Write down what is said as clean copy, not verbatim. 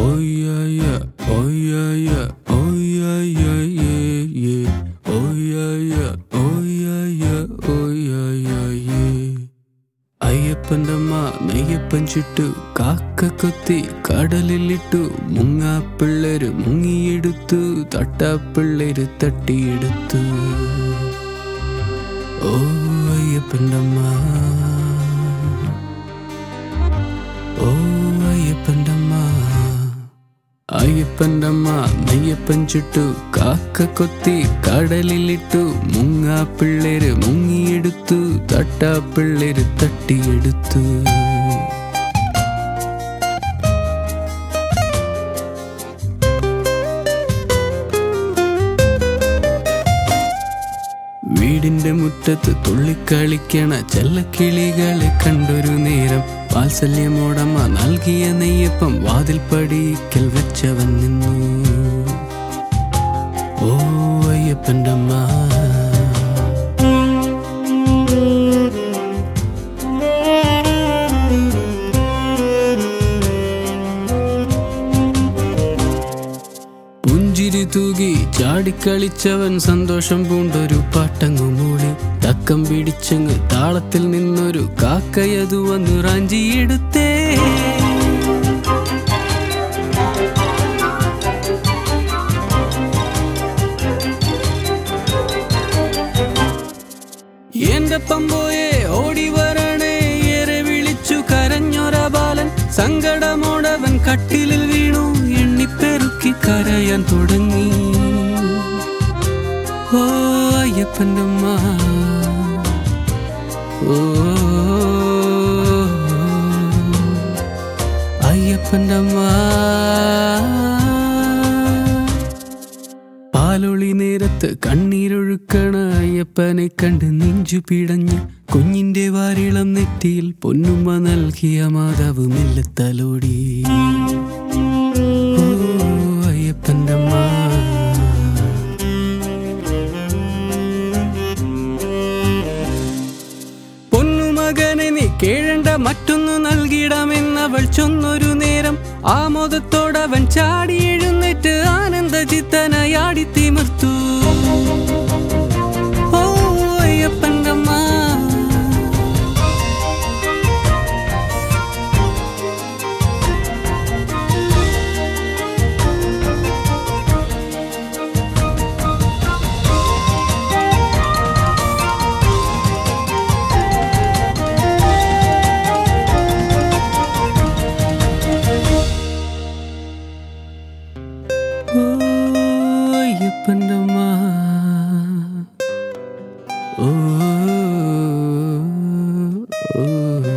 Oh yeah yeah, oh yeah yeah, oh yeah yeah yeah yeah. Oh yeah yeah, oh yeah yeah, oh yeah yeah yeah. അയ്യപ്പൻ്റമ്മ നെയ്യപ്പൻ ചുട്ടു കാക്ക കൊത്തി കടലിലിട്ടു മുങ്ങാപ്പിള്ളേര് മുങ്ങിയെടുത്തു തട്ടാപ്പിള്ളേര് തട്ടിയെടുത്തു. ഓ അയ്യപ്പൻ്റമ്മ, ഓ അയ്യപ്പൻ്റമ്മ. അയ്യപ്പൻ്റമ്മ നെയ്യപ്പൻ ചുട്ടു കാക്ക കൊത്തി കടലിലിട്ടു മുങ്ങാപ്പിള്ളേര് മുങ്ങിയെടുത്തു തട്ടാപ്പിള്ളേര് തട്ടിയെടുത്തു. വീടിന്റെ മുറ്റത്ത് തുള്ളിക്കളിക്കണ ചെല്ലക്കിളികളെ കണ്ടൊരു നേരം വാത്സല്യമോടമ്മ നൽകിയ നെയ്യപ്പം വാതിൽ പടിക്കൽ വെച്ചവൻ നിന്നു. ഓ അയ്യപ്പൻ്റമ്മ, പുഞ്ചിരി തൂകി ചാടിക്കളിച്ചവൻ സന്തോഷം പൂണ്ടൊരു പാട്ടങ്ങു മൂളി. തക്കം പിടിച്ചങ്ങ് താളത്തിൽ നിന്നൊരു കാക്കയതു വന്നു റാഞ്ചിയെടുത്തേ. എന്റെ പമ്പോയെ ഓടി വരണേ ഏറെ വിളിച്ചു കരഞ്ഞൊര ബാലൻ. സങ്കടമോടവൻ കട്ടിലിൽ വീണു എണ്ണിപ്പെരുക്കി കരയാൻ തുടങ്ങി. ഓ അയ്യപ്പൻ്റമ്മ, ഓ അയ്യപ്പൻ്റമ്മ. പാലൊളി നേരത്ത് കണ്ണീരൊഴുക്കണ അയ്യപ്പനെ കണ്ട് നെഞ്ചു പിടഞ്ഞ് കുഞ്ഞിന്റെ വാരിളം നെറ്റിയിൽ പൊന്നുമ്മ നൽകിയ മാതാവ് മെല്ലെ തലോടി. ഓ അയ്യപ്പൻ്റമ്മ, പൊന്നുമകനെ നീ കേഴണ്ട മറ്റൊന്നു നൽകിടാമെന്നവൾ ചൊന്നൊരു നേരം ആമോദത്തോടവൻ ചാടി എഴുന്നേറ്റ് ആനന്ദചിത്തനായി ആടിത്തിമിർത്തു. ഓ അയ്യപ്പൻ്റമ്മ, ഓ അയ്യപ്പൻ്റമ്മ, ഓ ഓ.